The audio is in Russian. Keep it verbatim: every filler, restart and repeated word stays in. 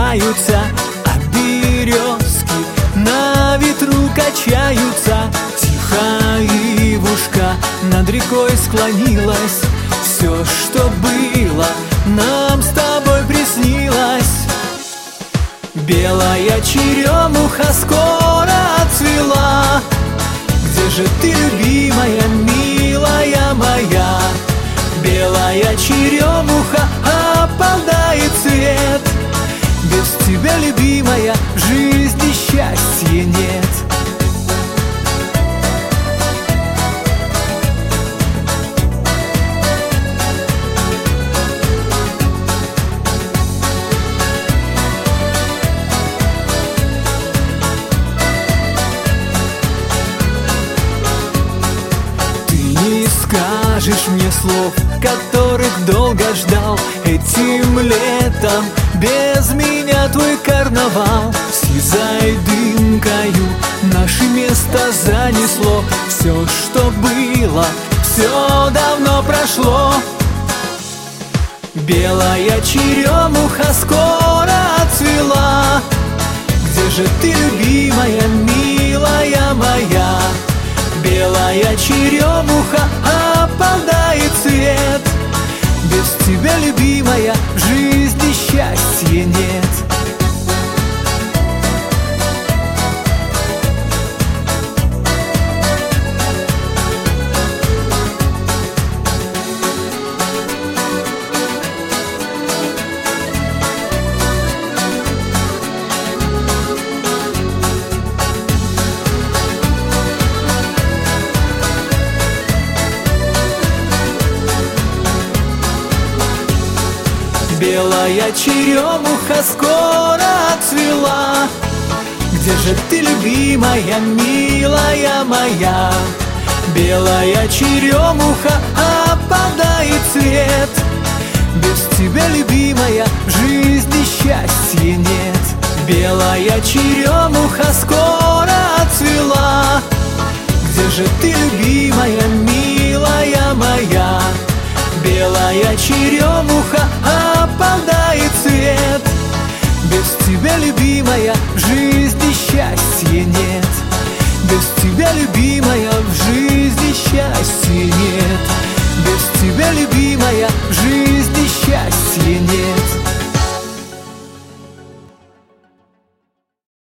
качаются, а березки на ветру качаются. Тихо ивушка над рекой склонилась. Все, что было, нам с тобой приснилось. Белая черемуха скоро отцвела. Где же ты, любимая, милая моя? Белая черемуха опадает цвет. Без тебя, любимая, в жизни счастья нет. Скажешь мне слов, которых долго ждал. Этим летом без меня твой карнавал. Сизой дымкою наше место занесло. Все, что было, все давно прошло. Белая черемуха скоро отцвела. Где же ты, любимая, милая моя? Белая черемуха опадает цвет. Без тебя, любимая, в жизни счастья нет. Белая черемуха скоро отцвела. Где же ты, любимая, милая моя? Белая черемуха опадает цвет. Без тебя, любимая, в жизни счастья нет. Белая черемуха скоро отцвела. Где же ты, любимая, милая моя? Белая черемуха опадает цвет. Без тебя, любимая, в жизни счастья нет. Без тебя, любимая, в жизни счастья нет. Без тебя, любимая, в жизни